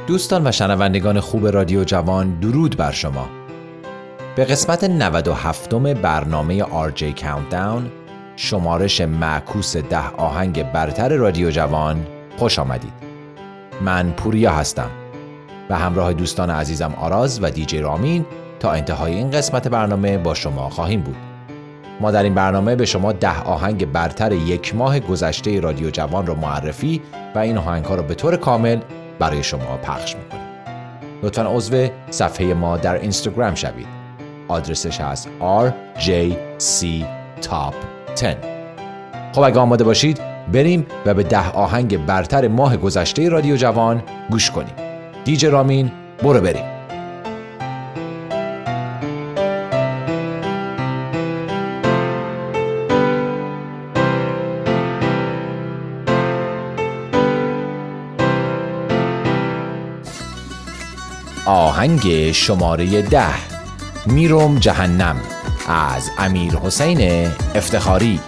دوستان و شنوندگان خوب رادیو جوان، درود بر شما. به قسمت 97 برنامه RJ Countdown، شمارش معکوس 10 آهنگ برتر رادیو جوان، خوش آمدید. من پوریا هستم و همراه دوستان عزیزم آراز و دیجی رامین تا انتهای این قسمت برنامه با شما خواهیم بود. ما در این برنامه به شما 10 آهنگ برتر یک ماه گذشته رادیو جوان رو معرفی و این آهنگ‌ها رو به طور کامل برای شما پخش می‌کنیم. لطفاً عضو صفحه ما در اینستاگرام شوید. آدرسش هست RJC Top 10. خب اگه آماده باشید بریم و به 10 آهنگ برتر ماه گذشته رادیو جوان گوش کنیم. دیجی رامین برو بریم. آهنگ شماره 10، میرم جهنم از امیرحسین افتخاری.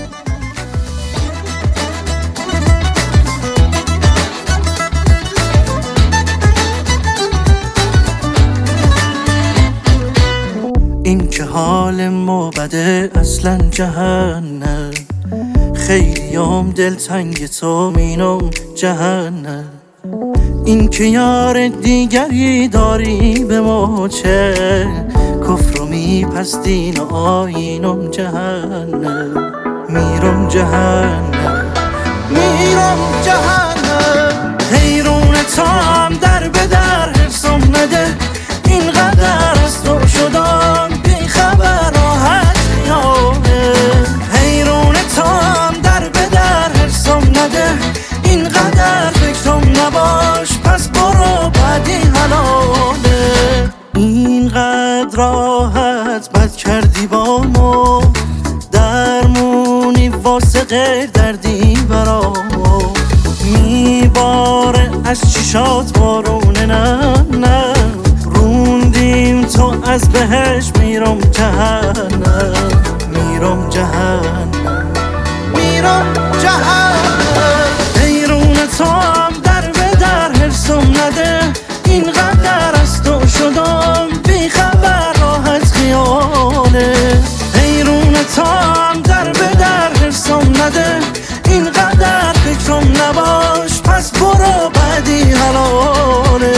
این که حال ما بده اصلا جهنم، خیلیام دلتنگ تو مینم جهنم. این که یار دیگری داری به ما چه، کفر و میپستین و آینم جهنم. میرم جهنم، میرم جهنم. حیرون تام در به در حفظم نده، اینقدر از تو شدم بی خبر راحت میامه. حیرون تام در به در حفظم نده، اینقدر فکرم نباش پس برو بعدی حلاله. اینقدر راحت بد کردی با ما، درمونی واسه غیر دردی برامو. میباره از چشات بارونه، نه روندیم تو از بهش. میرم جهنم، میرم جهنم، میرم جهنم. حیرون تو هم در به در حرسم نده، اینقدر از تو شدم بی خبر راحت خیاله. حیرون تو هم در به در حرسم نده، اینقدر فکرم نباش پس برو بعدی حلاله.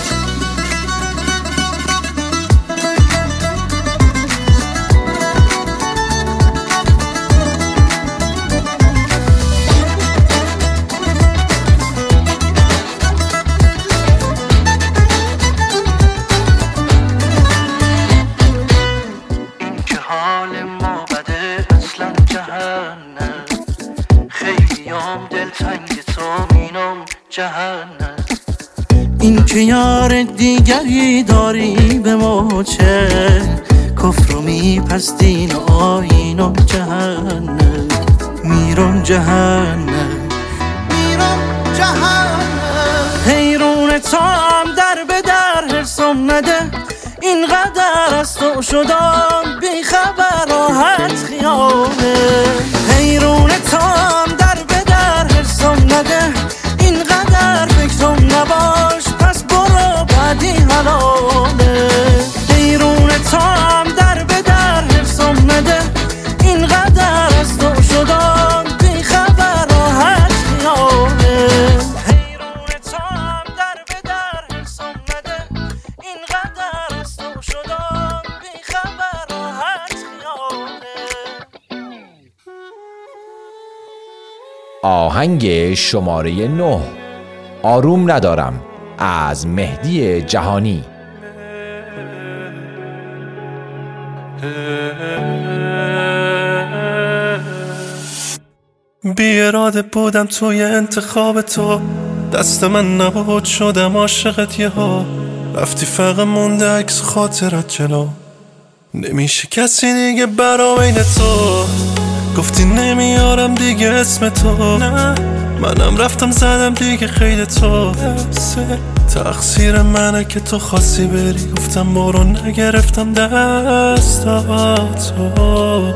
این که یار دیگری داری به ما چه، کفر و میپستین و آینم جهنم. میرم جهنم، میرم جهنم. حیرون تام در به در حرسم نده، اینقدر از تو شدم بی خبر راحت خیاله. حیرون تام در به در حرسم نده، اینقدر فکرم نباش پس برو بعدی حلاله. حیرون تام در به در حرسم نده، اینقدر از تو شدم بی خبر راحت خیاله. حیرون تام در به در حرسم نده، اینقدر از تو شدم بی خبر راحت خیاله. آهنگ شماره 9، آروم ندارم از مهدی جهانی. بی اراده بودم توی انتخاب تو، دست من نبود شدم عاشقت یهو. رفتی فقط مونده عکس خاطرت جلو، نمیشه کسی دیگه برا بین تو. گفتی نمیارم دیگه اسم تو، نه منم رفتم زدم دیگه خیلی تو. تقصیر منه که تو خواستی بری، گفتم برو نگرفتم دستاتو،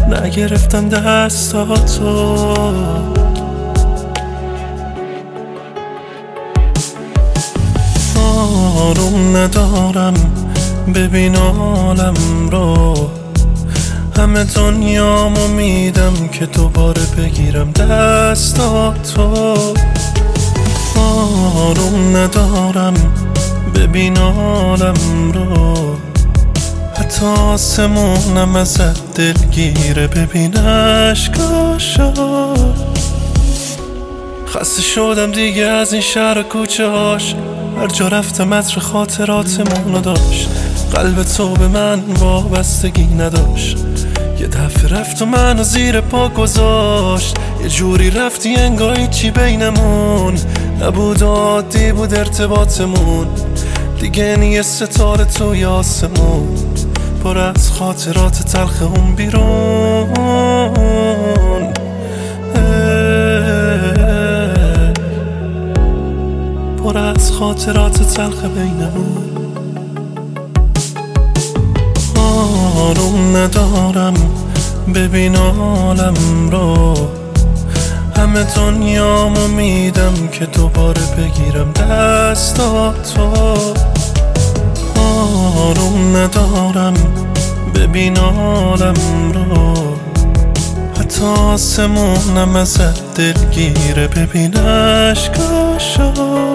نگرفتم دستاتو. آروم ندارم ببین عالم رو، همه دنیامو میدم که دوباره بگیرم دستاتو. آروم ندارم ببین عالم رو، حتی آسمونم ازت دلگیره ببین عشقاشو. خسته شدم دیگه از این شهر و کوچه هاش، هر جا رفتم عطر خاطراتمونو داشت، قلب تو به من وابستگی نداشت. یه دفعه رفت و منو زیر پا گذاشت، یه جوری رفتی انگار هیچی بینمون نبود، عادی بود ارتباطمون، دیگه یه ستاره توی آسمون، پر از خاطرات تلخ اون بیرون. پر از خاطرات تلخ بینمون. آروم ندارم ببین عالم رو، همه دنیامو میدم که دوباره بگیرم دستاتو. آروم ندارم ببین عالم رو، حتی آسمونم ازت دلگیره ببین عشقاشو.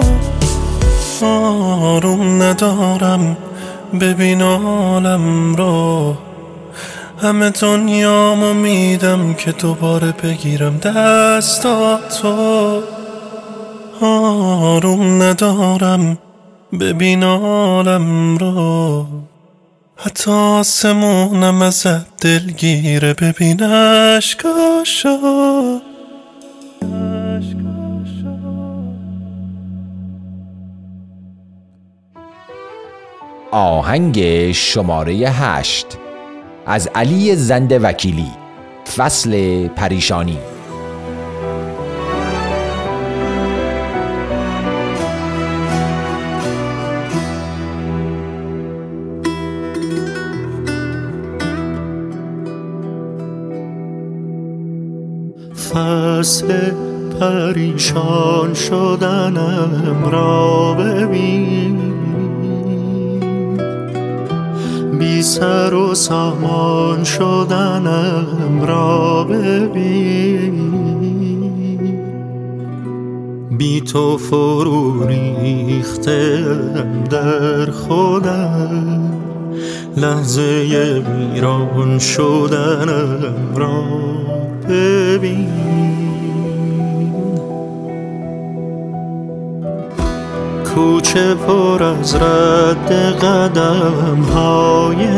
آروم ندارم ببین عالم رو، همه دنیامو میدم که دوباره بگیرم دستاتو. آروم ندارم ببین عالم رو، حتی آسمونم ازت دلگیره ببین عشقاشو. آهنگ شماره 8 از علی زند وکیلی، فصل پریشانی. فصل پریشان شدنم را ببین، بی سر و سامان شدنم را ببین، بی تو فرو ریختم در خودم، لحظه ویران شدنم را ببین. کوچه پر از رد قدم های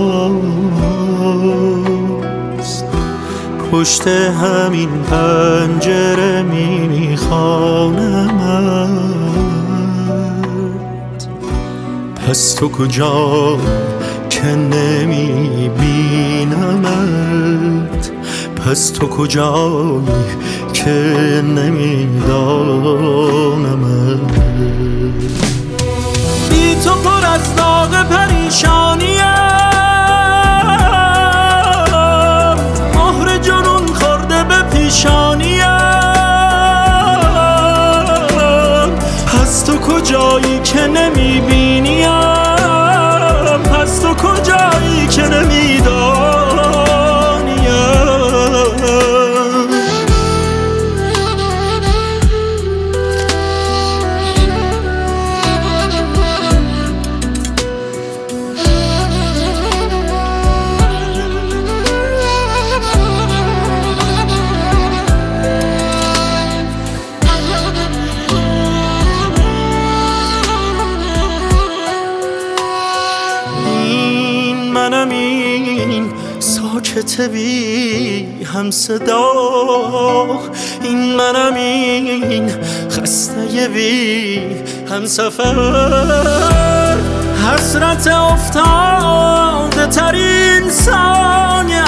تاست، پشت همین پنجره میخوانمت. پس تو کجا که نمیبینمت، پس تو کجایی که نمیدانمت. بی تو پر از داغ پریشانیم، مهر جنون خورده به پیشانیم. پس تو کجایی که نمیبینیم، پس تو کجایی که نمیدانیم. ساکت بی هم صدا، این منم، این خسته بی هم سفر. حسرت افتاده ترین ثانیم،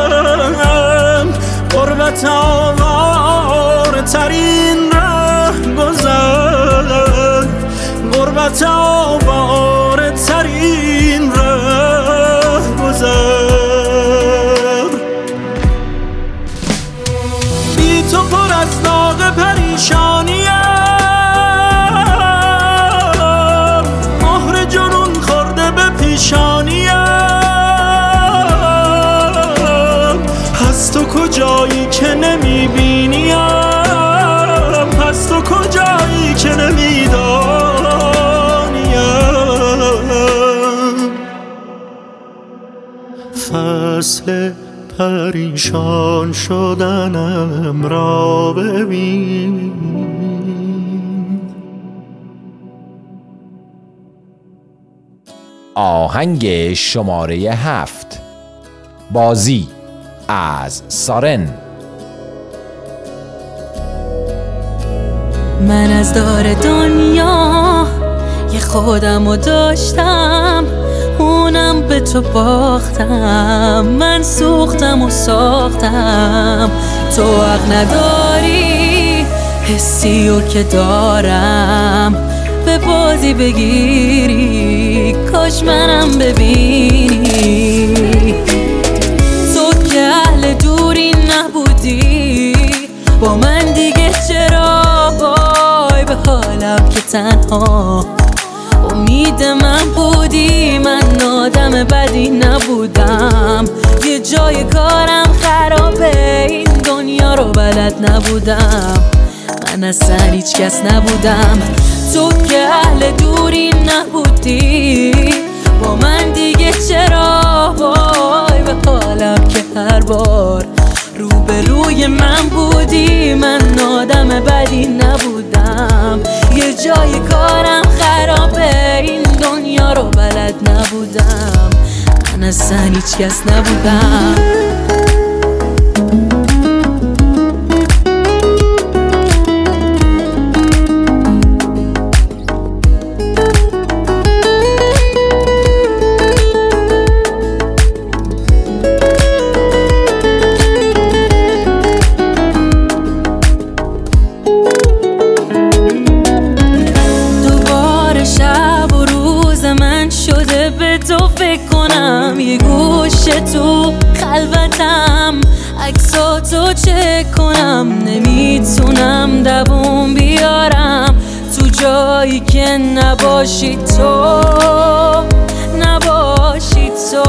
غربت آواره ترین ره گذر، غربت آواره ترین ره گذر. تو پر از داغ پریشانیم، مثل پریشان شدنم را ببین. آهنگ شماره 7 بازی از سارن. من از دار دنیا یه خودمو داشتم، اونم به تو باختم. من سوختم و ساختم، تو حق نداری حسیو که دارم به بازی بگیری. کاش منم ببینی، تو که اهل دوری نبودی با من دیگه چرا؟ وای به حالم که تنها امید من بودی. من آدم بدی نبودم، یه جای کارم خرابه، این دنیا رو بلد نبودم. من اصلا هیچ کس نبودم، تو که اهل دوری نبودی با من دیگه چرا؟ وای به حالم که هر بار روبروی من بودی. من آدم بدی نبودم، یه جای کارم خرابه، این دنیا رو بلد نبودم. من اصلا هیچ کس نبودم. شده به تو فکر کنم، یه گوشه تو خلوتم عکساتو چک کنم. نمیتونم دووم بیارم تو جایی که نباشی تو، نباشی تو.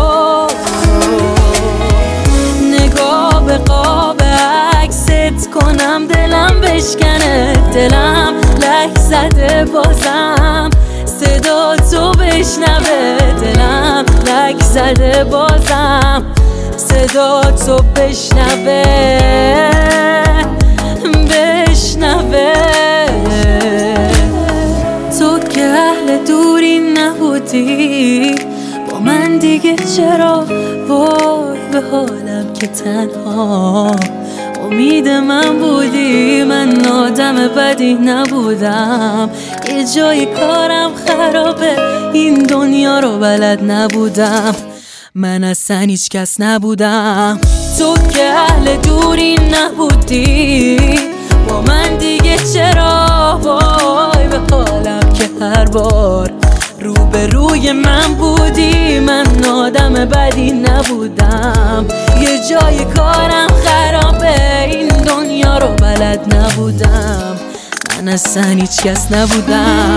نگاه به قاب عکست کنم، دلم بشکنه، دلم لک زده بازم صدا تو بشنوه. دلم لک زده بازم صدا تو بشنوه، بشنوه. تو که اهل دوری نبودی با من دیگه چرا؟ وای به حالم که تنها امید من بودی. من آدم بدی نبودم، یه جای کارم خرابه، این دنیا رو بلد نبودم. من اصلا هیچ کس نبودم، تو که اهل دوری نبودی با من دیگه چرا؟ وای به حالم که هر بار روبروی من بودی. من آدم بدی نبودم، یه جای کارم خرابه، این دنیا رو بلد نبودم. من اصلا هیچ کس نبودم.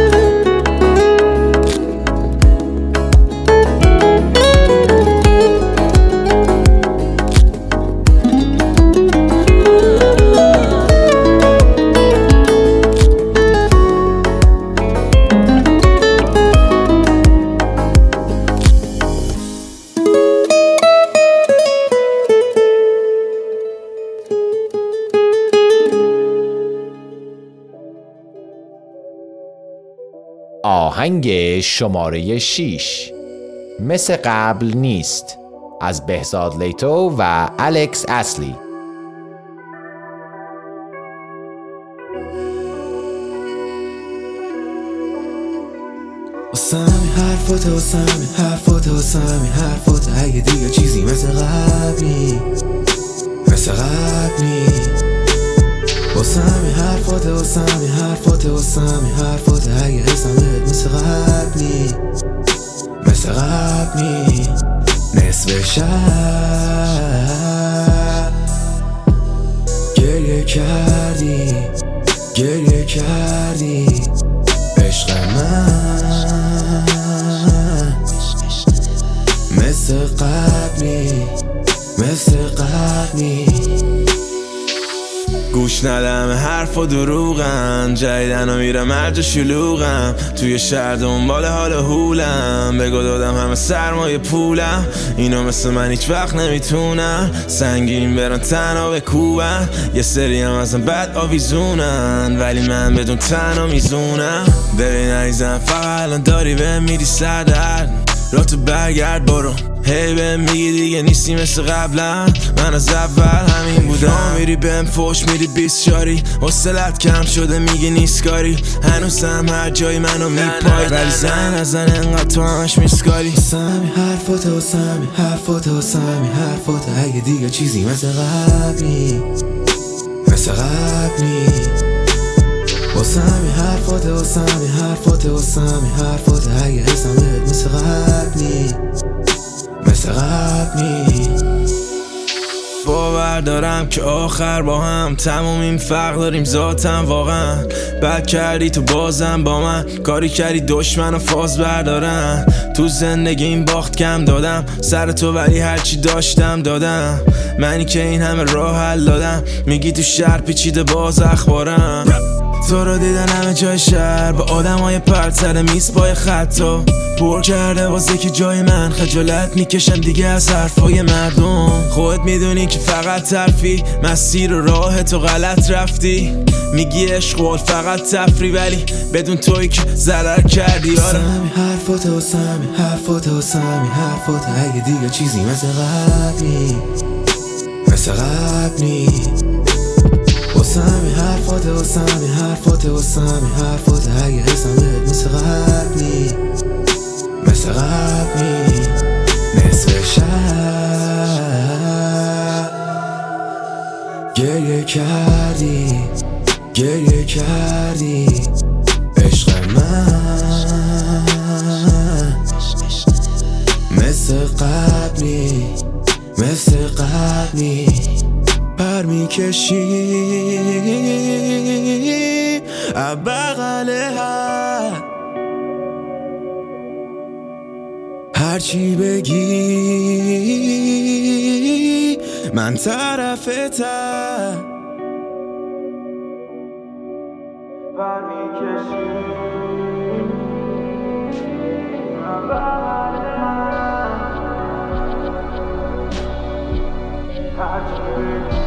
آهنگ شماره 6 مثل قبل نیست از بهزاد لیتو و الکس اصلی. واسمی حرفات، واسمی حرفات، واسمی حرفات. اگه دیگه چیزی مثل قبل نیست، مثل قبل نیست. واسمی حرفات، واسمی حرفات، واسمی حرفات. اگه حسم بهت مثل قبل نیست، مثل قبل نیست. نصف شب گریه کردی، گریه کردی عشق من. مثل قبل نیست، مثل قبل نیست. گوش ندم حرف و دروغم، جدیدن و میرم مرج شلوغم، توی شهر دنبال حال هولم، بگو دادم همه سرمایه پولم، اینا مثل من هیچ وقت نمیتونن سنگین برن تنها بکوبن، یه سری هم ازم بد آویزونن ولی من بدون تنها میزونم. ببین عزیزم فقط الان داری به میری سردر را تو برگرد برو، هی بهم میگی دیگه نیستی مثل قبلا، من از اول همین بودم، میری بهم فوش میری 20 شاری، حوصلت کم شده میگی نیست کاری، هنوزم هر جایی منو میپای ولی زن از زن انقدر تو همش میسکاری. سمی حرفات و سمی حرفات و سمی حرفات، اگه دیگه چیزی مثل قبل نی مثل قبل نی، و سمی حرفات و سمی حرفات و سمی حرفات، اگه حسم بهت مثل قبل نی مثل قبل نی. باور دارم که آخر با هم تموم این فرق داریم ذاتم، واقعا بد کردی تو بازم با من، کاری کردی دشمن و فاز بردارن، تو زندگی این باخت کم دادم سر تو ولی هرچی داشتم دادم، منی که این همه راه حل دادم، میگی تو شهر پیچیده باز اخبارم، تو رو دیدن همه جای شهر با آدم های پرد سر میز پای خطا پر کرده واسه که جای من خجالت میکشم دیگه از حرفای مردم، خودت میدونی که فقط ترفی مسیر و راه تو غلط رفتی، میگی عشق فقط تفری ولی بدون توی که ضرر کردی. سمی حرفات و سمی حرفات و سمی حرفات، اگه دیگه چیزی مثل قبل نی مثل قبل نی، و سمی حرفات و سمی حرفات و سمی حرفات، اگه حسم بهت مثل قبل نی مثل قبل نی. نصف شب گریه کردی گریه کردی عشق من مثل قبل نی مثل قبل نی، پر میکشی بغل هرچی بگی من طرفتم، پر میکشی بغل هرچی بگی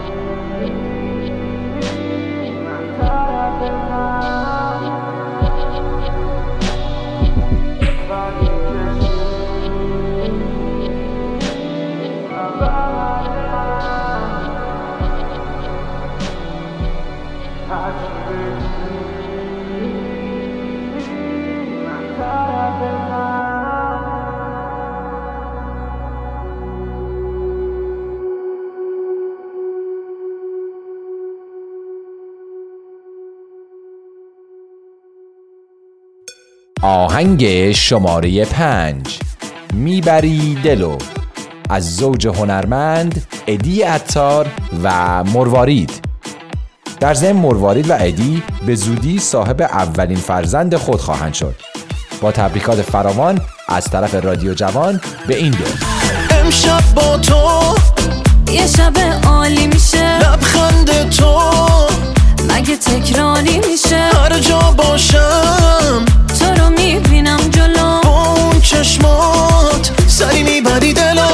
آهنگ شماره 5 میبری دلو از زوج هنرمند ادی عطار و مروارید. در ضمن مروارید و ادی به زودی صاحب اولین فرزند خود خواهند شد. با تبریکات فراوان از طرف رادیو جوان به این دو. امشب با تو یه شب عالی میشه، لبخند تو مگه تکراری میشه، هر جا باشم تو رو میبینم جلو، با اون چشمات سری میبری دلو،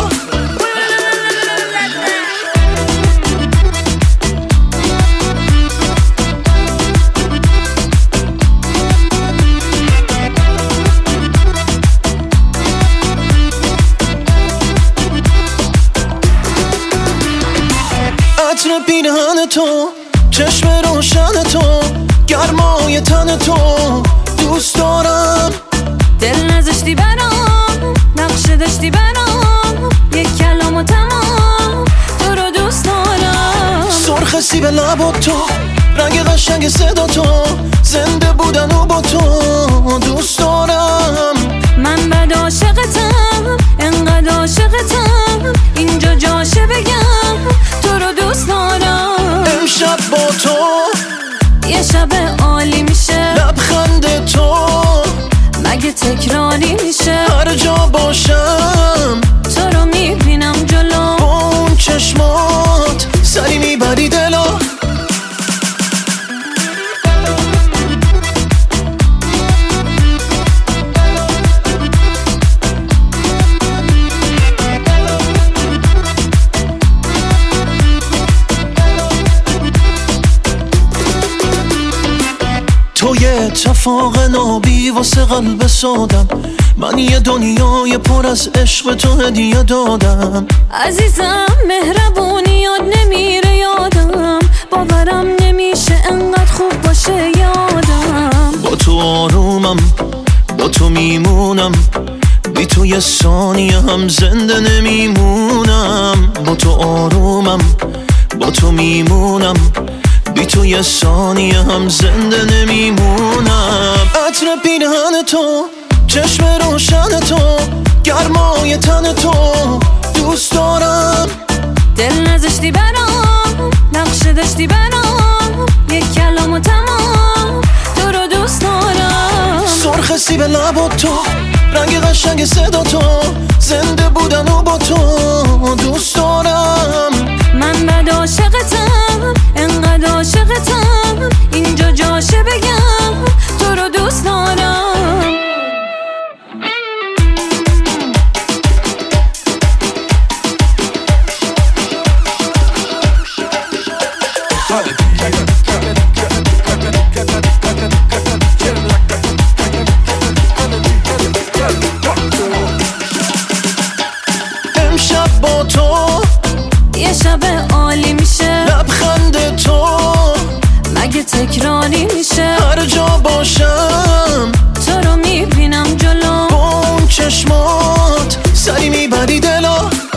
عطر پینهن تو، چشم روشن تو، گرمای تن تو دوست دارم، دل نذاشتی برام، نقشه داشتی برام، یک کلام و تمام تو رو دوست دارم، سرخ سیب لبات تو، رنگ قشنگ صدا تو، زنده بودن و با تو دوست دارم، من بد عاشقتم انقدر عاشقتم، اینجا جاشه بگم تو رو دوست دارم، امشب با تو یه شب عالی میشه، لبخند تو مگه تکراری میشه، هر جا باشم تو رو میبینم جلو، با اون چشمات سری میبری دلو، تو یه اتفاق نابی واسه قلب سادم، من یه دنیای پر از عشق تو هدیه دادم. عزیزم مهربونیات نمیره یادم، باورم نمیشه انقدر خوب باشه یادم. با تو آرومم، با تو میمونم، بی تو یه ثانیه هم زنده نمیمونم. با تو آرومم، با تو میمونم، بی تو یه ثانیه هم زنده نمیمونم. عطر پیرهن تو، چشم روشن تو، گرمای تن تو دوست دارم. دل نذاشتی برام، نقش داشتی برام، یک کلام و تمام تو رو دوست دارم. سرخ سیب لبات تو، رنگ قشنگ صدا تو، زنده بودن و با تو دوست دارم. من بد عاشقتم، انقدر عاشقتم، اینجا جاشه بگم تو رو دوست دارم. امشب با تو یه شب عالی میشه، لبخند تو مگه تکراری میشه. هر جا باشم تو رو میبینم جلو، با اون چشمات سری میبری دلا.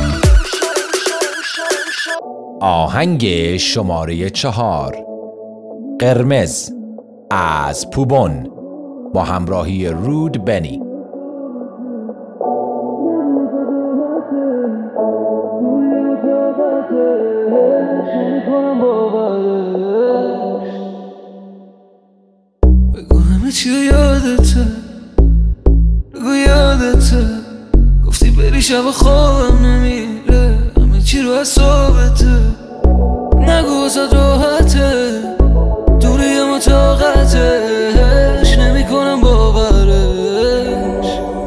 آهنگ شماره 4 قرمز از پوبون با همراهی رود بنی. بگو همه چی یادته، بگو یادته، گفتی بری شب خوابم نمیره، همه چی رو حسابته. نگو واسه راحته، دوری اما طاقتش نمی کنم باورش.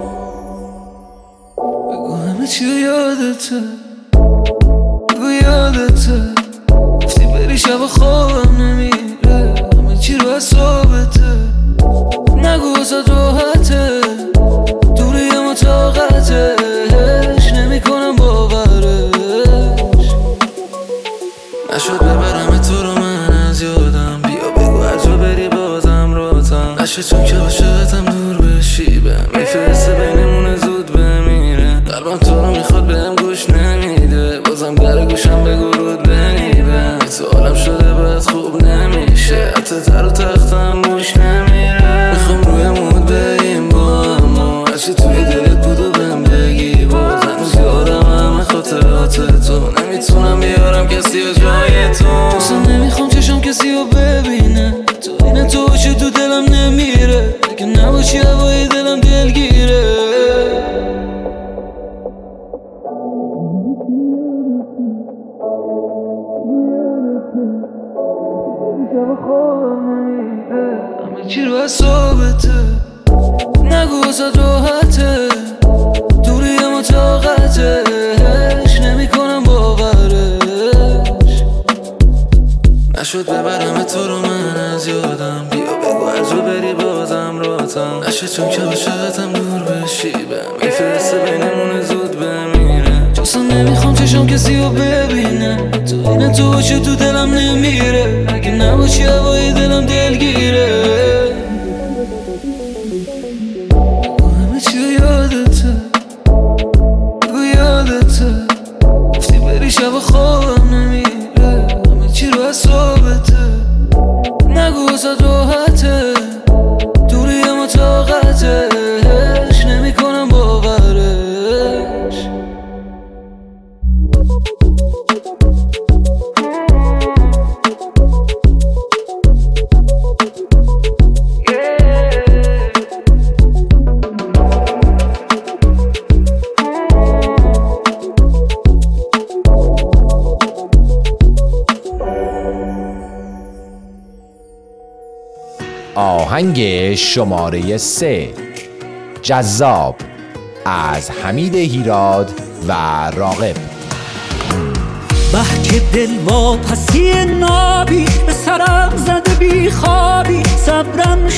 بگو همه چی یادته، بگو یادته، گفتی بری شب خوابم نمیره، همه چی رو حسابته. نگو واسه راحته، دوری اما طاقتش نمی کنم باورش. نشد ببرم تو رو من از یادم، بیا بگو هر جا بری بازم راتم. نشد چون که عاشقتم دور بشی، بهم میفرسته بینمون زود بمیره. قلبم تو رو میخواد بهم گوش نمیده، بازم در گوشم بگو رود بنیبم. تو عالم شده باید خوب نمیشه، حتی تر و تختم گوش نمیره. میخوام روی مود بریم با اما هرچی توی دلت بود و بهم بگی باز. هنوز یادم همه خاطرات تو، نمیتونم بیارم کسی و جای تو. اصلا نمیخوام چشم کسی رو ببینه، تو اینه تو باشی تو دلم نمیره، اگه نباشی هوای دلم دلگیره. همه چی رو حسابته، نگو واسه راحته، دوری اما طاقتش نمی کنم باورش. نشد ببرم تو رو من از یادم، بیا بگو هر جا بری بازم راتم. نشد چون که عاشقتم دور بشی، بهم میفرسته بینمون زود بمیره. اصلا نمیخوام چشم کسی رو ببینه، تو اینه تو باشی تو دلم نمیره، اگه نباشی هوای دلم دلگیره. بگو همه چی یادته، بگو یادته، گفتی بری شب خوابم نمیره، همه چی رو حسابته. نگو واسه راحته، دوری اما طاقتش نمی کنم باورش. آهنگ شماره 3 جذاب از حمید هیراد و راغب. بحک دل واپسی نابی، به سرم زده بی خوابی، صبرم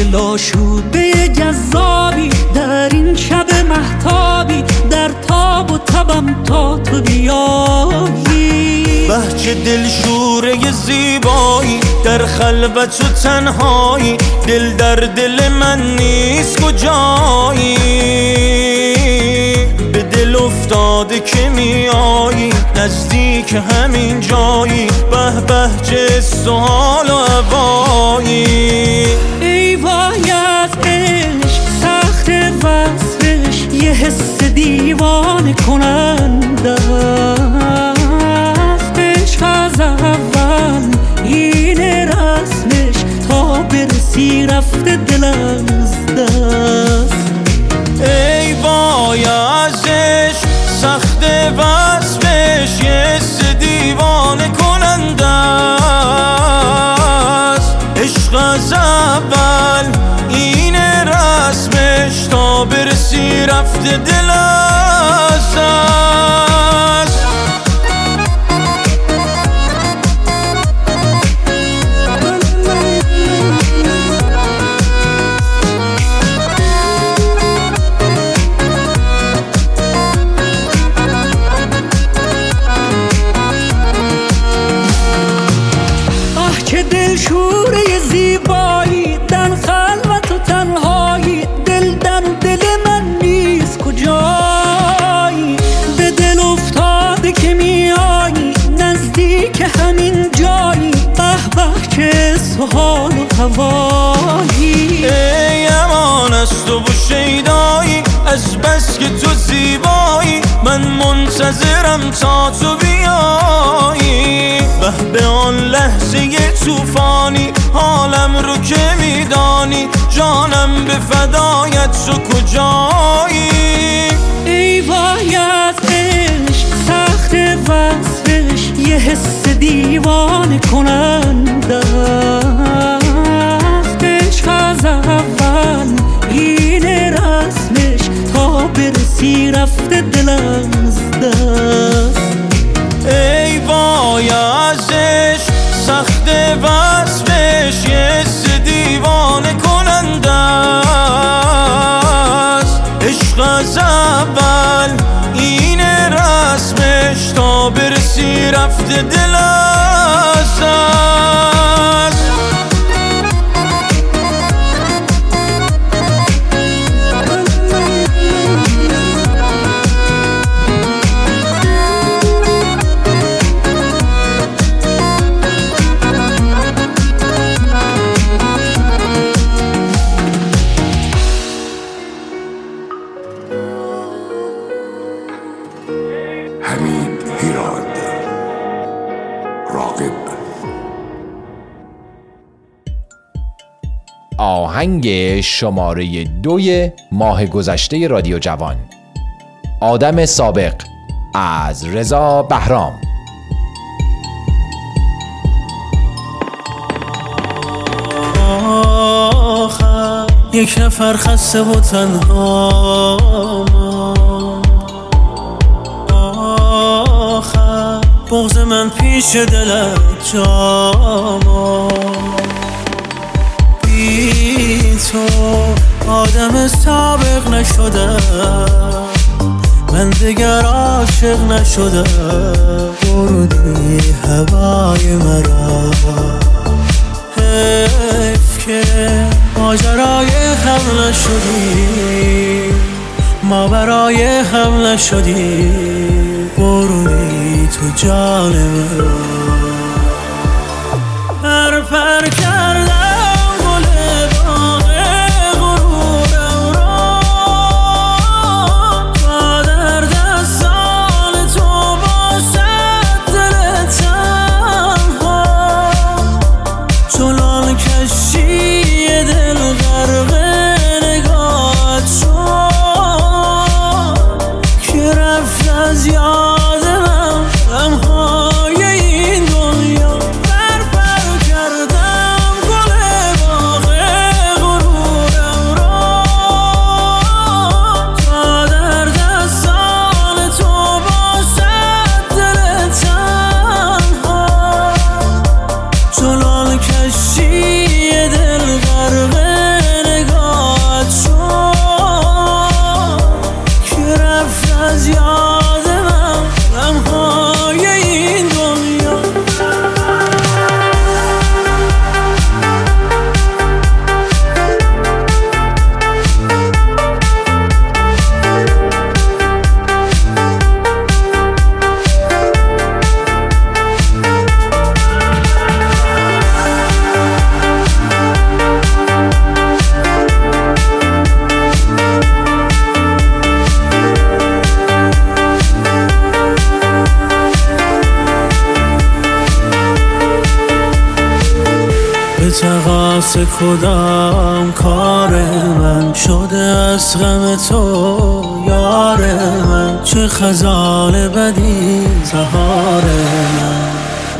دل آشوده جذابی در این شب مهتابی، در تاب و تبم تا تو بیایی. بهجه دلشوره زیبایی در خلوت و تنهایی، دل در دل من نیست کجایی. به دل افتاده که میایی نزدیک همین جایی، به بهجه سوال و هوایی. ای وای از عشق سخت وصفش، یه حس دیوانه کننده است. عشق از اول این رسمش، تا برسی رفته دل از دست. ای وای از عشق سخت وصفش، یه حس دیوانه کننده است. عشق از اول این رسمش، تا برسی رفته دل از دست. چه دلشوره زیبایی در خلوت و تنهایی، دل در دل من نیست کجایی. به دل افتاده که میایی نزدیک همین جایی، به به چه سوال و هوایی. ای امان از تو و شیدایی، از بس که تو زیبایی من منتظرم تا تو بیایی. به آن لحظه طوفانی حالم رو که میدانی، جانم به فدایت تو کجایی. ای وای از عشق سخت وصفش، یه حس دیوانه کننده است. عشق از اول این رسمش، تا برسی رفته دل از دست. ای وای از عشق سخت وصفش، یه حس دیوانه کننده است. عشق از اول این رسمش، تا برسی رفته دل از دست. حمید هیراد، راغب. آهنگ شماره 2 ماه گذشته رادیو جوان، آدم سابق از رضا بهرام. آخر یک نفر خسته و تنها، آخر بغض من پیش دلت جاما. بی تو آدم سابق نشدم، من دیگر عاشق نشدم. بردی هوای مرا، حیف که ماجرای هم نشدی، ما برای هم نشدی. بردی تو جان مرا، پر کردم گل باغ غرورم را، تا در دستان تو باشد دل تنها. چنان کشتی دل غرق نگاهت شد، که رفت از یاد من غمهای واسه کدام کار من شده از غم تو یار من، چه خزان بدی سهار من.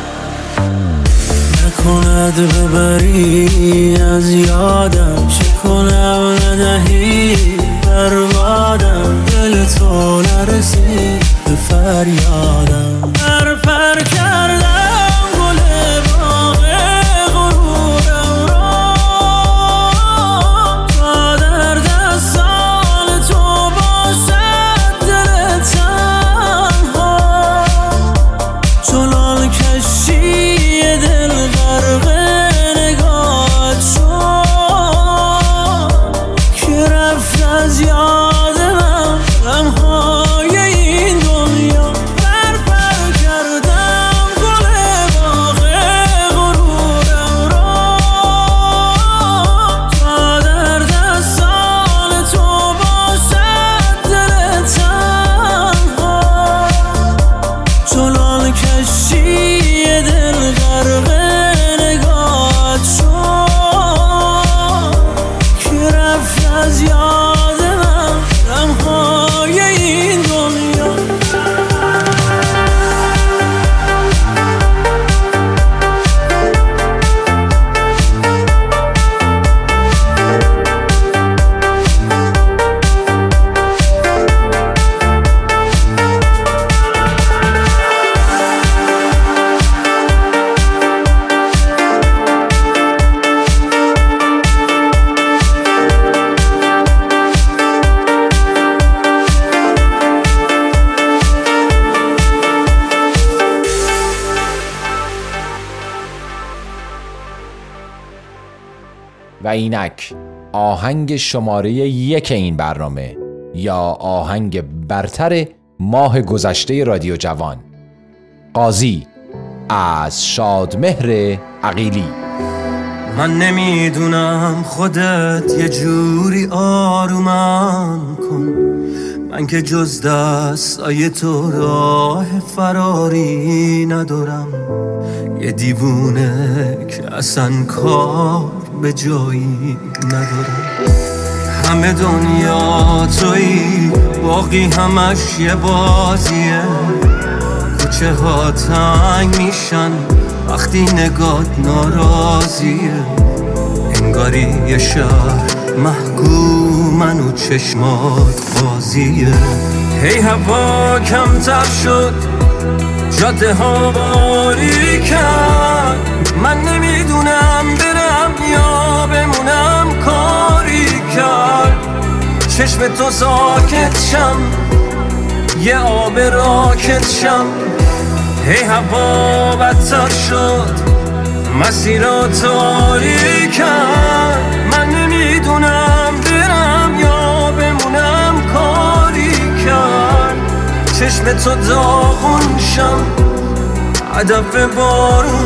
نکند ببری از یادم، چه کنم ندهی بربادم، دل تو نرسید به فریادم. پر کردم گل باغ غرورم را، تا در دستان تو باشد دل تنها، چنان کشتی دل غرق نگاهت شد که رفت از یاد من غمهای این دنیا. و اینک آهنگ شماره 1 این برنامه، یا آهنگ برتر ماه گذشته رادیو جوان، قاضی از شادمهر عقیلی. من نمیدونم خودت یه جوری آرومم کن، من که جز دستای تو راه فراری ندارم، یه دیوونه که اصلا کار به جایی ندارم. همه دنیا تویی، باقی همش یه بازیه، کوچه ها تنگ میشن وقتی نگات ناراضیه، انگاری یه شهر محکومن و چشمات بازیه. هی هوا کمتر شد، جاده ها باریکن، من نمیدونم برم یا بمونم، کاری کرد چشم تو ساکت شم، یه آب راکت شم. هی هوا بدتر شد، مسیرها تاریکن، من نمیدونم برم یا بمونم، کاری کرد چشم تو داغون شم، هدف بارون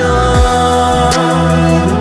شم.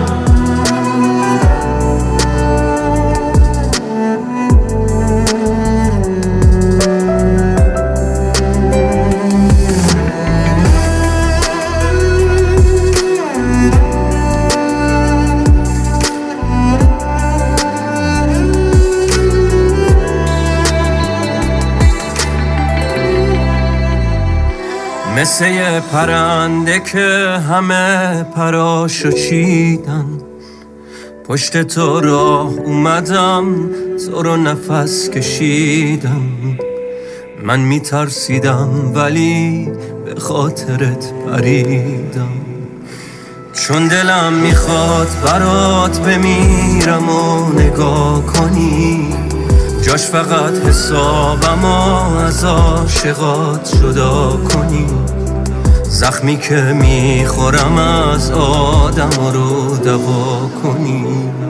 مثل یه پرنده که همه پراشو چیدن، پشت تو راه اومدم، تو رو نفس کشیدم. من میترسیدم ولی به خاطرت پریدم، چون دلم میخواد برات بمیرم و نگاه کنی، جاش فقط حسابم از عاشقات جدا کنی. زخمی که میخورم از آدم رو دوا کنی.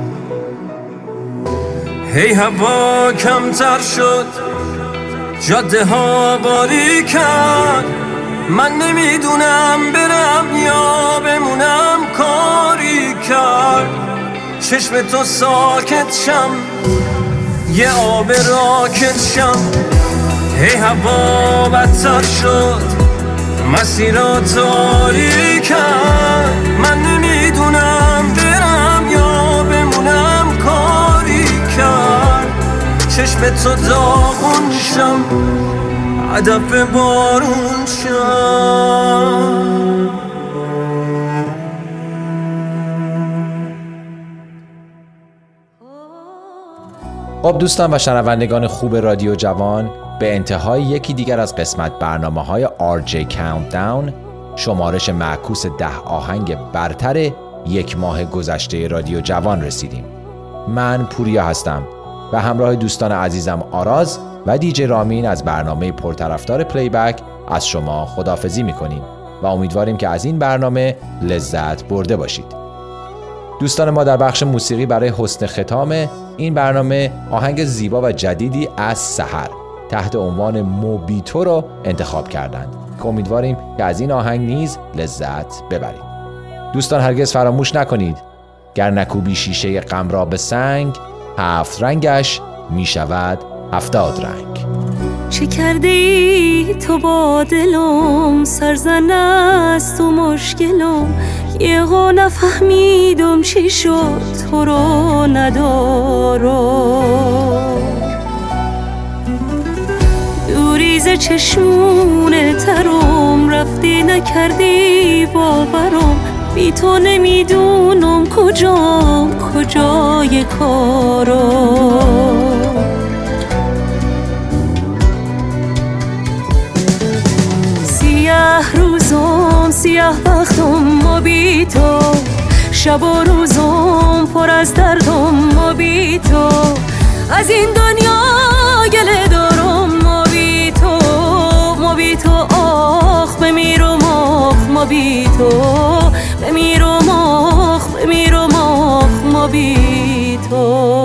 هی هوا کمتر شد، جاده ها باریکن، من نمیدونم برم یا بمونم، کاری کرد چشم تو ساکت شم، یه آب راکت شم. هی هوا بدتر شد، مسیرها تاریکن، من نمیدونم برم یا چشم تو داغون شم، هدف بارون شم. خب دوستان و شنوندگان خوب رادیو جوان، به انتهای یکی دیگر از قسمت برنامه‌های RJ Countdown، شمارش معکوس 10 آهنگ برتر یک ماه گذشته رادیو جوان رسیدیم. من پوریا هستم و همراه دوستان عزیزم آراز و دیجی رامین از برنامه پرطرفدار پلیبک از شما خداحافظی می‌کنیم و امیدواریم که از این برنامه لذت برده باشید. دوستان ما در بخش موسیقی برای حسن ختام این برنامه آهنگ زیبا و جدیدی از سحر تحت عنوان موبیتو رو انتخاب کردند که امیدواریم که از این آهنگ نیز لذت ببرید. دوستان هرگز فراموش نکنید گر نکوبی شیشه غم را به سنگ، 7 رنگش می شود 70 رنگ. چه کرده ای تو با دلم، سرزن است و مشکلم، یهو نفهمیدم چی شد تو رو ندارم. دوریز چشمون ترم رفتی نکردی باورم، بی تو نمیدونم کجای کارم. سیاه روزم سیاه بختم و بی تو، شب و روزم پر از دردم و بی تو، از این دنیا گله دارم و بی تو آخ بمیرم آخ ما بی تو، بمیرم آخ ما بی تو.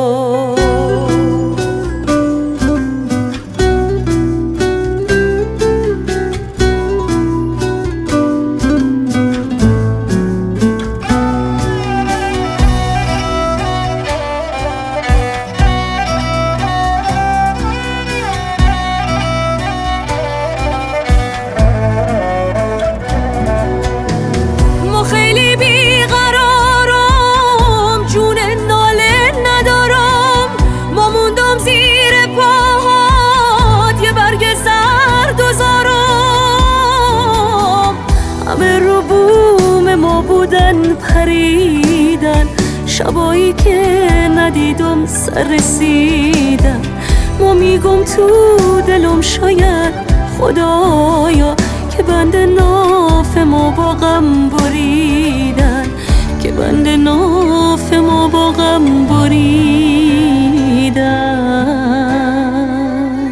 پریدن شبایی که ندیدم سر رسیدن، ما میگم تو دلم شاید خدایا که بند ناف ما با غم بریدن، که بند ناف ما با غم بریدن.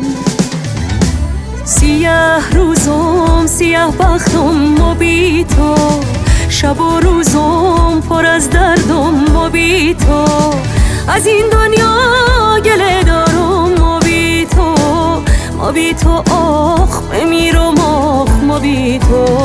سیاه روزم سیاه بختم و بی تو، شب و روزم پر از دردم و بی تو، از این دنیا گله دارم و بی تو آخ بمیرم آخ ما بی تو.